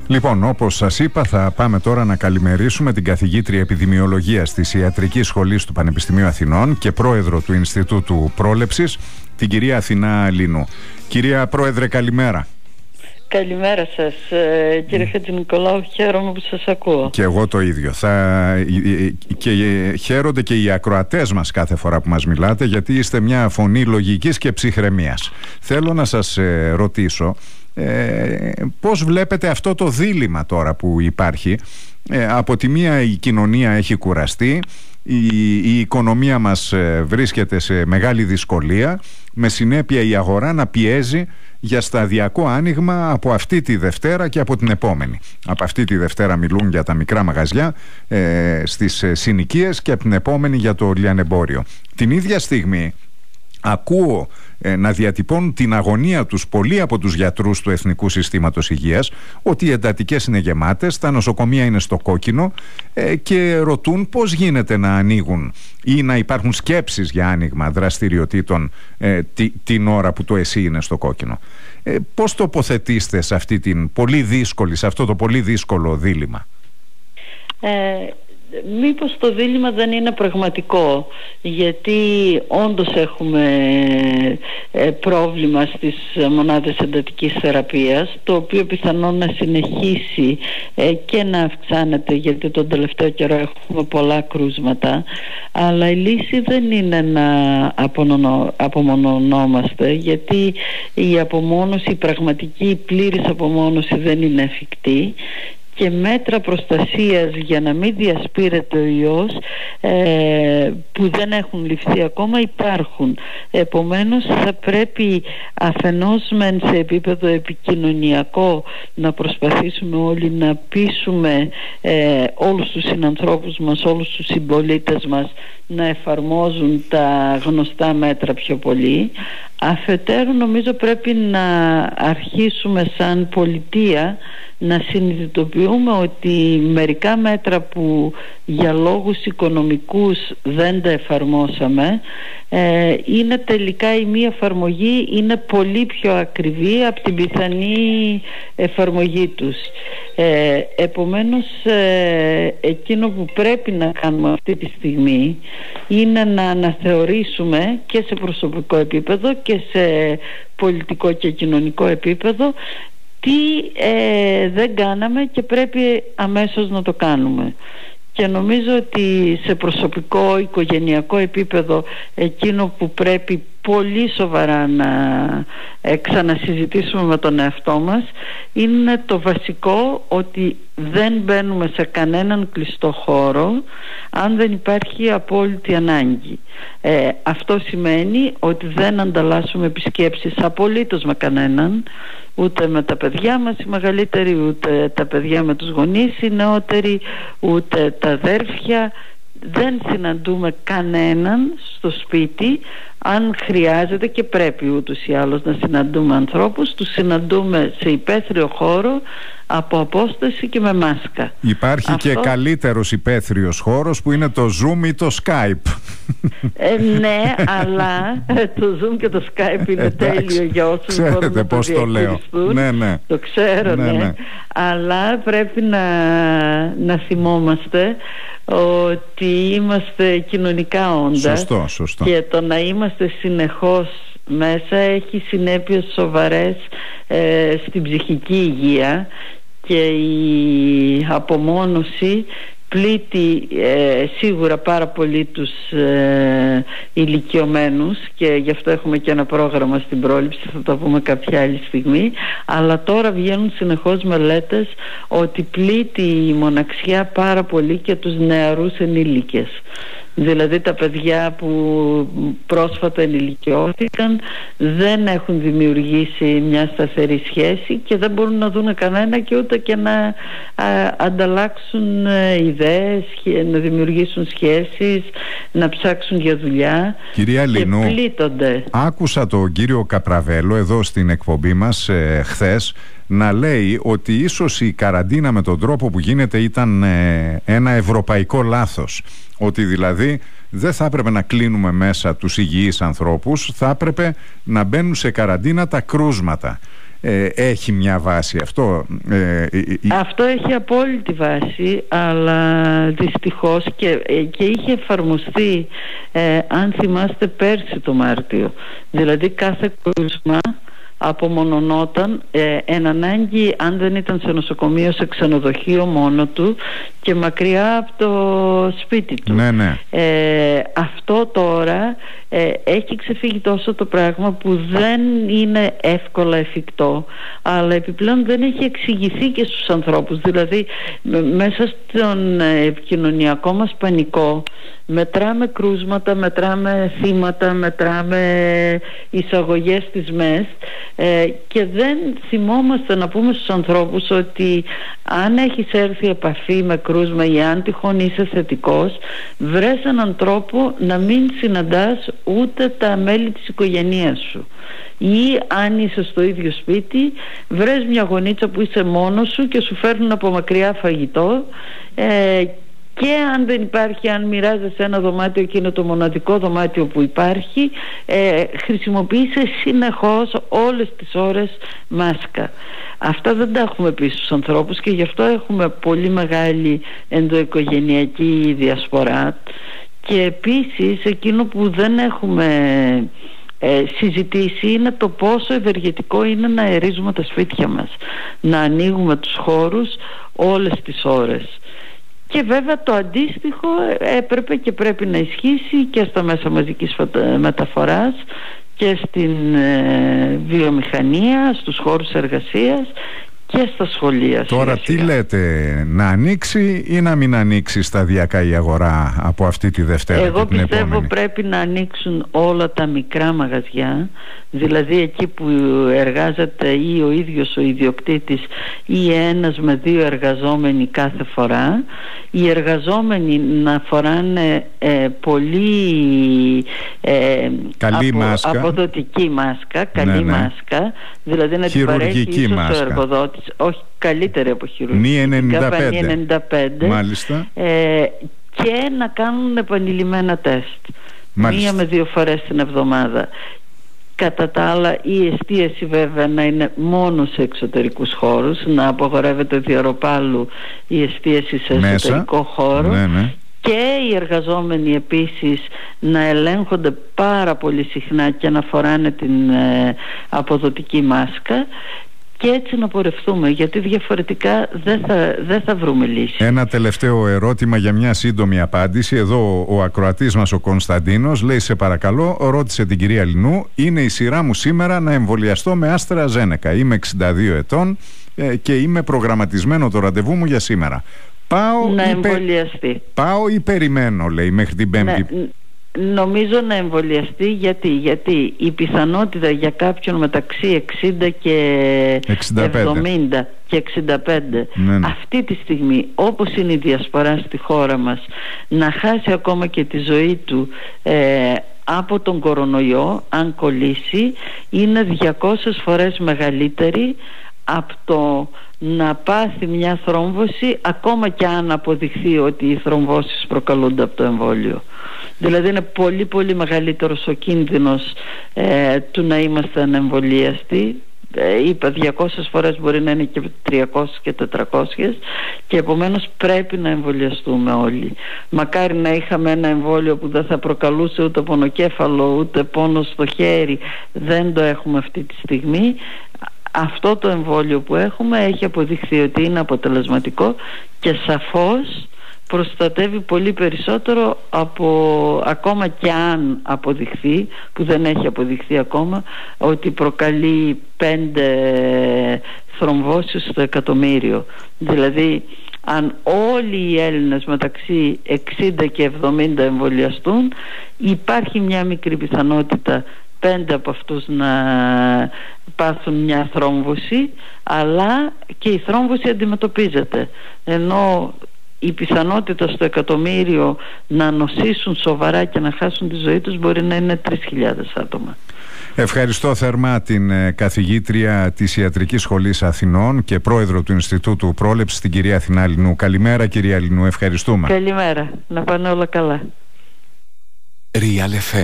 Λοιπόν, όπως σας είπα, θα πάμε τώρα να καλημερίσουμε την καθηγήτρια επιδημιολογίας της Ιατρικής Σχολής του Πανεπιστημίου Αθηνών και πρόεδρο του Ινστιτούτου Πρόλεψης, την κυρία Αθηνά Λινού. Κυρία Πρόεδρε, καλημέρα. Καλημέρα σας, κύριε Χατζηνικολάου, χαίρομαι που σας ακούω. Και εγώ το ίδιο. Και χαίρονται και οι ακροατές μας κάθε φορά που μας μιλάτε, γιατί είστε μια φωνή λογικής και ψυχραιμίας. Θέλω να σας ρωτήσω, πώς βλέπετε αυτό το δίλημμα τώρα που υπάρχει? Από τη μία η κοινωνία έχει κουραστεί, η οικονομία μας βρίσκεται σε μεγάλη δυσκολία, με συνέπεια η αγορά να πιέζει για σταδιακό άνοιγμα από αυτή τη Δευτέρα και από την επόμενη. Από αυτή τη Δευτέρα μιλούν για τα μικρά μαγαζιά στις συνοικίες και από την επόμενη για το λιανεμπόριο. Την ίδια στιγμή ακούω να διατυπώνουν την αγωνία τους πολλοί από τους γιατρούς του Εθνικού Συστήματος Υγείας, ότι οι εντατικές είναι γεμάτες, τα νοσοκομεία είναι στο κόκκινο, και ρωτούν πώς γίνεται να ανοίγουν ή να υπάρχουν σκέψεις για άνοιγμα δραστηριοτήτων την ώρα που το ΕΣΥ είναι στο κόκκινο. Πώς τοποθετήστε σε σε αυτό το πολύ δύσκολο δίλημμα? Μήπως το δίλημμα δεν είναι πραγματικό, γιατί όντως έχουμε πρόβλημα στις μονάδες εντατικής θεραπείας, το οποίο πιθανόν να συνεχίσει και να αυξάνεται, γιατί τον τελευταίο καιρό έχουμε πολλά κρούσματα, αλλά η λύση δεν είναι να απομονωνόμαστε, γιατί η απομόνωση, η πραγματική, η πλήρης απομόνωση δεν είναι εφικτή, και μέτρα προστασίας για να μην διασπείρεται ο ιός που δεν έχουν ληφθεί ακόμα υπάρχουν. Επομένως θα πρέπει αφενός μεν σε επίπεδο επικοινωνιακό να προσπαθήσουμε όλοι να πείσουμε όλους τους συνανθρώπους μας, όλους τους συμπολίτες μας να εφαρμόζουν τα γνωστά μέτρα πιο πολύ. Αφετέρου νομίζω πρέπει να αρχίσουμε σαν πολιτεία να συνειδητοποιούμε ότι μερικά μέτρα που για λόγους οικονομικούς δεν τα εφαρμόσαμε, είναι τελικά η μη εφαρμογή είναι πολύ πιο ακριβή από την πιθανή εφαρμογή τους. Επομένως εκείνο που πρέπει να κάνουμε αυτή τη στιγμή είναι να αναθεωρήσουμε και σε προσωπικό επίπεδο και σε πολιτικό και κοινωνικό επίπεδο τι δεν κάναμε και πρέπει αμέσως να το κάνουμε. Και νομίζω ότι σε προσωπικό, οικογενειακό επίπεδο εκείνο που πρέπει πολύ σοβαρά να ξανασυζητήσουμε με τον εαυτό μας είναι το βασικό, ότι δεν μπαίνουμε σε κανέναν κλειστό χώρο αν δεν υπάρχει απόλυτη ανάγκη. Αυτό σημαίνει ότι δεν ανταλλάσσουμε επισκέψεις απολύτως με κανέναν, ούτε με τα παιδιά μας οι μεγαλύτεροι, ούτε τα παιδιά με τους γονείς οι νεότεροι, ούτε τα αδέρφια. Δεν συναντούμε κανέναν στο σπίτι. Αν χρειάζεται, και πρέπει ούτως ή άλλως να συναντούμε ανθρώπους, τους συναντούμε σε υπαίθριο χώρο, από απόσταση και με μάσκα. Υπάρχει και καλύτερος υπαίθριος χώρος που είναι το Zoom ή το Skype. Ναι, αλλά το Zoom και το Skype είναι τέλειο για όσους μπορούν να το διαχειριστούν. Ναι. Το ξέρω, ναι. Αλλά πρέπει να θυμόμαστε ότι είμαστε κοινωνικά όντα. Σωστό. Και το να είμαστε συνεχώς μέσα έχει συνέπειες σοβαρές στην ψυχική υγεία, και η απομόνωση πλήττει σίγουρα πάρα πολύ τους ηλικιωμένους, και γι' αυτό έχουμε και ένα πρόγραμμα στην πρόληψη, θα το πούμε κάποια άλλη στιγμή. Αλλά τώρα βγαίνουν συνεχώς μελέτες ότι πλήττει η μοναξιά πάρα πολύ και τους νεαρούς ενήλικες. Δηλαδή τα παιδιά που πρόσφατα ενηλικιώθηκαν δεν έχουν δημιουργήσει μια σταθερή σχέση και δεν μπορούν να δουν κανένα, και ούτε και να ανταλλάξουν ιδέες, να δημιουργήσουν σχέσεις, να ψάξουν για δουλειά. Κυρία Λινού, και πλήττονται. Άκουσα τον κύριο Καπραβέλο εδώ στην εκπομπή μας χθες να λέει ότι ίσως η καραντίνα με τον τρόπο που γίνεται ήταν ένα ευρωπαϊκό λάθος. Ότι δηλαδή δεν θα έπρεπε να κλείνουμε μέσα τους υγιείς ανθρώπους, θα έπρεπε να μπαίνουν σε καραντίνα τα κρούσματα. έχει μια βάση αυτό? Αυτό έχει απόλυτη βάση, αλλά δυστυχώς και είχε εφαρμοστεί, αν θυμάστε, πέρσι το Μάρτιο. Δηλαδή κάθε κρούσμα απομονωνόταν εν ανάγκη, αν δεν ήταν σε νοσοκομείο, σε ξενοδοχείο μόνο του και μακριά από το σπίτι του. Ναι. Αυτό τώρα έχει ξεφύγει τόσο το πράγμα που δεν είναι εύκολα εφικτό, αλλά επιπλέον δεν έχει εξηγηθεί και στους ανθρώπους. Δηλαδή μέσα στον επικοινωνιακό μας πανικό μετράμε κρούσματα, μετράμε θύματα, μετράμε εισαγωγές της ΜΕΣ και δεν θυμόμαστε να πούμε στους ανθρώπους ότι αν έχεις έρθει επαφή με κρούσμα ή αν τυχόν είσαι θετικός, βρες έναν τρόπο να μην συναντάς ούτε τα μέλη της οικογένειας σου, ή αν είσαι στο ίδιο σπίτι βρες μια γωνίτσα που είσαι μόνος σου και σου φέρνουν από μακριά φαγητό, και αν δεν υπάρχει, αν μοιράζεσαι ένα δωμάτιο και είναι το μοναδικό δωμάτιο που υπάρχει, χρησιμοποιήσε συνεχώς όλες τις ώρες μάσκα. Αυτά δεν τα έχουμε πει στους ανθρώπους και γι' αυτό έχουμε πολύ μεγάλη ενδοοικογενειακή διασπορά. Και επίσης εκείνο που δεν έχουμε συζητήσει είναι το πόσο ευεργετικό είναι να αερίζουμε τα σπίτια μας, να ανοίγουμε τους χώρους όλες τις ώρες. Και βέβαια το αντίστοιχο έπρεπε και πρέπει να ισχύσει και στα μέσα μαζικής μεταφοράς και στην βιομηχανία, στους χώρους εργασίας και στα σχολεία. Τώρα τι λέτε, να ανοίξει ή να μην ανοίξει σταδιακά η αγορά από αυτή τη Δευτέρα? Εγώ πιστεύω πρέπει να ανοίξουν όλα τα μικρά μαγαζιά, δηλαδή εκεί που εργάζεται ή ο ίδιος ο ιδιοκτήτης ή ένας με 2 εργαζόμενοι κάθε φορά. Οι εργαζόμενοι να φοράνε πολύ αποδοτική μάσκα, καλή μάσκα, δηλαδή να την παρέχει ίσως ο εργοδότης, όχι καλύτερη από χειρουργική, νη 95. Μάλιστα. Και να κάνουν επανειλημμένα τεστ. Μάλιστα. 1 με 2 φορές την εβδομάδα. Κατά τα άλλα η εστίαση βέβαια να είναι μόνο σε εξωτερικούς χώρους, να απαγορεύεται διαρροπάλου η εστίαση σε εσωτερικό χώρο. Ναι. Και οι εργαζόμενοι επίσης να ελέγχονται πάρα πολύ συχνά και να φοράνε την αποδοτική μάσκα, και έτσι να πορευτούμε, γιατί διαφορετικά δεν θα βρούμε λύση. Ένα τελευταίο ερώτημα για μια σύντομη απάντηση. Εδώ ο ακροατής μας ο Κωνσταντίνος λέει: σε παρακαλώ, ρώτησε την κυρία Λινού, είναι η σειρά μου σήμερα να εμβολιαστώ με AstraZeneca. Είμαι 62 ετών και είμαι προγραμματισμένο το ραντεβού μου για σήμερα. Πάω ή περιμένω, λέει, μέχρι την Πέμπτη? Νομίζω να εμβολιαστεί. Γιατί η πιθανότητα για κάποιον μεταξύ 60 και 70 και 65 αυτή τη στιγμή, όπως είναι η διασπορά στη χώρα μας, να χάσει ακόμα και τη ζωή του από τον κορονοϊό, αν κολλήσει, είναι 200 φορές μεγαλύτερη από το να πάθει μια θρόμβωση, ακόμα και αν αποδειχθεί ότι οι θρομβώσεις προκαλούνται από το εμβόλιο. Δηλαδή είναι πολύ πολύ μεγαλύτερος ο κίνδυνος του να είμαστε ανεμβολίαστοι. Είπα 200 φορές, μπορεί να είναι και 300 και 400, και επομένως πρέπει να εμβολιαστούμε όλοι. Μακάρι να είχαμε ένα εμβόλιο που δεν θα προκαλούσε ούτε πονοκέφαλο ούτε πόνο στο χέρι. Δεν το έχουμε αυτή τη στιγμή. Αυτό το εμβόλιο που έχουμε έχει αποδειχθεί ότι είναι αποτελεσματικό και σαφώς προστατεύει πολύ περισσότερο από, ακόμα και αν αποδειχθεί, που δεν έχει αποδειχθεί ακόμα, ότι προκαλεί 5 θρομβώσεις στο εκατομμύριο. Δηλαδή αν όλοι οι Έλληνες μεταξύ 60 και 70 εμβολιαστούν, υπάρχει μια μικρή πιθανότητα 5 από αυτούς να πάθουν μια θρόμβωση, αλλά και η θρόμβωση αντιμετωπίζεται, ενώ η πιθανότητα στο εκατομμύριο να νοσήσουν σοβαρά και να χάσουν τη ζωή τους μπορεί να είναι 3.000 άτομα. Ευχαριστώ θερμά την καθηγήτρια της Ιατρικής Σχολής Αθηνών και πρόεδρο του Ινστιτούτου Πρόληψης, την κυρία Αθηνά Λινού. Καλημέρα κυρία Λινού, ευχαριστούμε. Καλημέρα, να πάνε όλα καλά. Real FM